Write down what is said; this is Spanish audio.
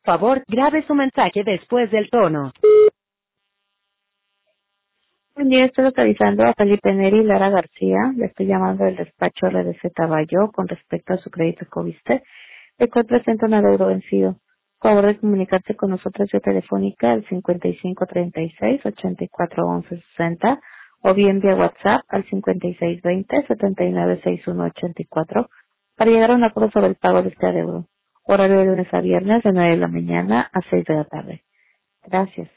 Favor, grabe su mensaje después del tono. Buen día, estoy localizando a Felipe Neri y Lara García. Le estoy llamando del despacho RDC Tabayo con respecto a su crédito Coviste, el cual presenta un adeudo vencido. Por favor de comunicarse con nosotros vía telefónica al 5536-841160 o bien vía WhatsApp al 5620-796184 para llegar a un acuerdo sobre el pago de este adeudo. Horario de lunes a viernes de 9 de la mañana a 6 de la tarde. Gracias.